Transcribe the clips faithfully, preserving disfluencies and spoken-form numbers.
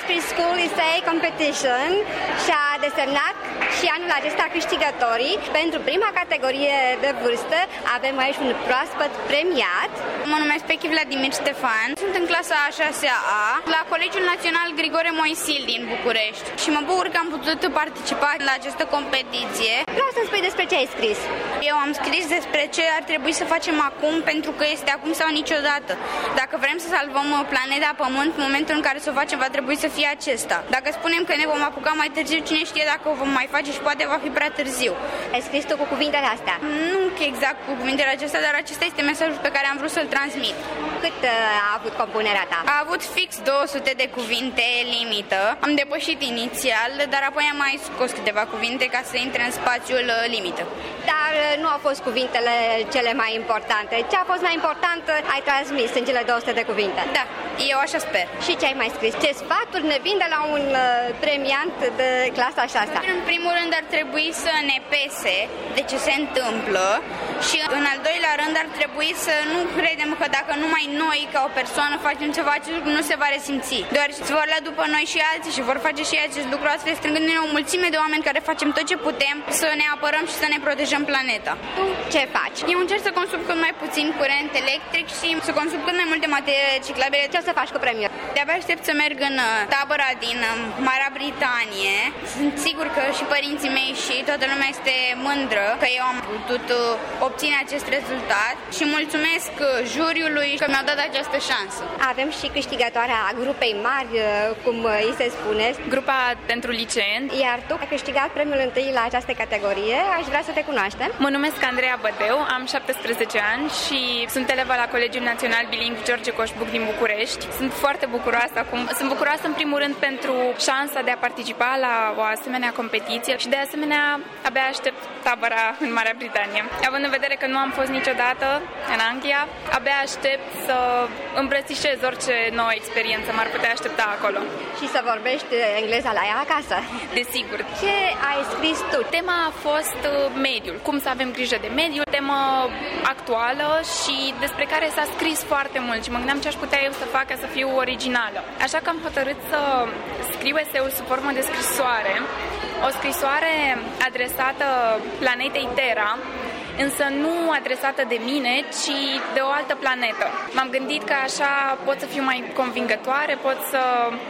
Shakespeare School Essay Competition și a desemnat și anul acesta câștigătorii. Pentru prima categorie de vârstă avem aici un proaspăt premiat. Mă numesc Pechi Vladimir Ștefan, sunt în clasa a șasea A la Colegiul Național Grigore Moisil din București și mă bucur că am putut participa la această competiție. Vreau să spui despre ce ai scris. Eu am scris despre ce ar trebui să facem acum, pentru că este acum sau niciodată. Dacă vrem să salvăm planeta Pământ, momentul în care să o facem va trebui să fie acesta. Dacă spunem că ne vom apuca mai târziu, cine știe dacă o vom mai face și poate va fi prea târziu. Ai scris tu cu cuvintele astea? Nu exact cu cuvintele acestea, dar acesta este mesajul pe care am vrut să-l transmit. Cât uh, a avut compunerea ta? A avut fix două sute de cuvinte limită. Am depășit inițial, dar apoi am mai scos câteva cuvinte ca să intre în spațiul uh, limită. Dar uh, nu au fost cuvintele cele mai importante. Ce a fost mai important uh, ai transmis în cele două sute de cuvinte? Da, eu așa sper. Și ce ai mai scris? Ce sfaturi ne vin de la un uh, premiant de clasa a șasea? În primul rând ar trebui să ne pese de ce se întâmplă și în al doilea rând ar trebui să nu credem că dacă numai noi ca o persoană facem ceva, acest lucru nu se va resimți. Deoarece vor lua după noi și alții și vor face și acest lucru, astfel strângându-ne o mulțime de oameni care facem tot ce putem să ne apărăm și să ne protejăm planeta. Tu ce faci? Eu încerc să consum cât mai puțin curent electric și să consum cât mai multe materii reciclabile. Ce o să faci cu premiul? De-abia aștept să merg în tabăra din Marea Britanie. Sunt sigur că și părinții mei și toată lumea este mândră că eu am putut obține acest rezultat și mulțumesc juriului că mi-au dat această șansă. Avem și câștigătoarea grupei mari, cum îi se spune. Grupa pentru liceeni. Iar tu ai câștigat premiul întâi la această categorie. Aș vrea să te cunoaștem. Mă numesc Andreea Bădeu, am șaptesprezece ani și sunt elevă la Colegiul Național Bilingv George Coșbuc din București. Sunt foarte bucuroasă acum. Sunt bucuroasă în primul rând pentru șansa de a participa la o asemenea competiție și de asemenea abia aștept tabăra în Marea Britanie. Având în vedere că nu am fost niciodată în Anglia, abia aștept să îmbrățișez orice nouă experiență m-ar putea aștepta acolo. Și să vorbești engleza la ea acasă. Desigur. Ce ai scris tu? Tema a fost mediul, cum să avem grijă de mediu, temă actuală și despre care s-a scris foarte mult și mă gândeam ce aș putea eu să fac ca să fiu originală. Așa că am hotărât să scriu eseul sub formă de scrisoare, o scrisoare adresată planetei Terra, însă nu adresată de mine, ci de o altă planetă. M-am gândit că așa pot să fiu mai convingătoare, pot să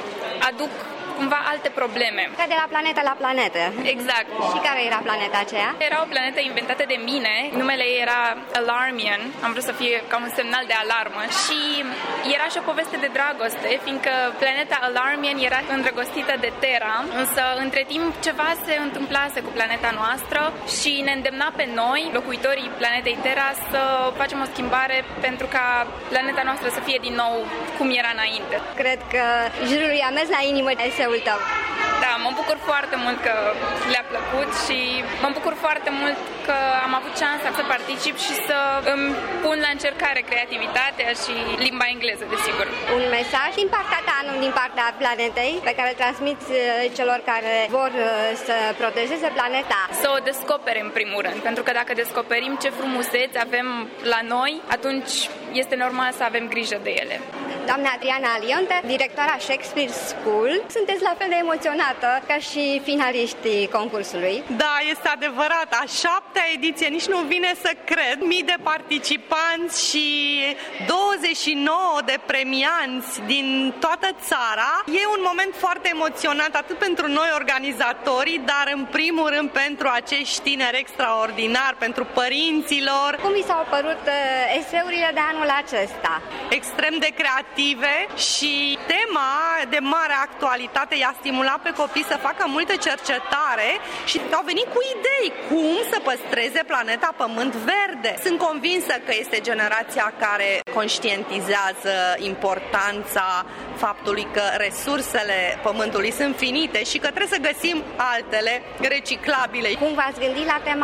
aduc cumva alte probleme. Ca de la planetă la planetă. Exact. Și care era planeta aceea? Era o planetă inventată de mine, numele ei era Alarmian, am vrut să fie ca un semnal de alarmă și era și o poveste de dragoste, fiindcă planeta Alarmian era îndrăgostită de Terra, însă între timp ceva se întâmplase cu planeta noastră și ne îndemna pe noi, locuitorii planetei Terra, să facem o schimbare pentru ca planeta noastră să fie din nou cum era înainte. Cred că jurul i-a mers la inimă eseul tău. Da, mă bucur foarte mult că le-a plăcut și mă bucur foarte mult că am avut șansa să particip și să îmi pun la încercare creativitatea și limba engleză, desigur. Un mesaj din partea ta, nu din partea planetei, pe care îl transmiți celor care vor să protejeze planeta. Să o descopere în primul rând, pentru că dacă descoperim ce frumuseți avem la noi, atunci este normal să avem grijă de ele. Doamna Adriana Lionte, directora Shakespeare School, sunteți la fel de emoționată ca și finaliștii concursului. Da, este adevărat. A șaptea ediție, nici nu vine să cred. Mii de participanți și douăzeci și nouă de premianți din toată țara. E un moment foarte emoționant, atât pentru noi organizatorii, dar în primul rând pentru acești tineri extraordinari, pentru părinților. Cum vi s-au părut eseurile de anul acesta? Extrem de creative și tema de mare actualitate i-a stimulat pe copii să facă multă cercetare și au venit cu idei cum să păstreze planeta Pământ verde. Sunt convinsă că este generația care conștientizează importanța faptului că resursele Pământului sunt finite și că trebuie să găsim altele reciclabile. Cum v-ați gândit la tema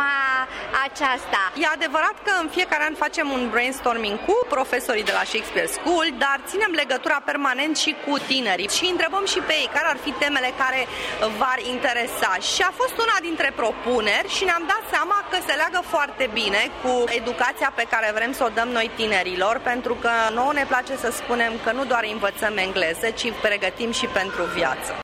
aceasta. E adevărat că în fiecare an facem un brainstorming cu profesorii de la Shakespeare School, dar ținem legătura permanent și cu tinerii și întrebăm și pe ei care ar fi temele care v-ar interesa. Și a fost una dintre propuneri și ne-am dat seama că se leagă foarte bine cu educația pe care vrem să o dăm noi tinerilor, pentru că nouă ne place să spunem că nu doar învățăm engleză, ci pregătim și pentru viață.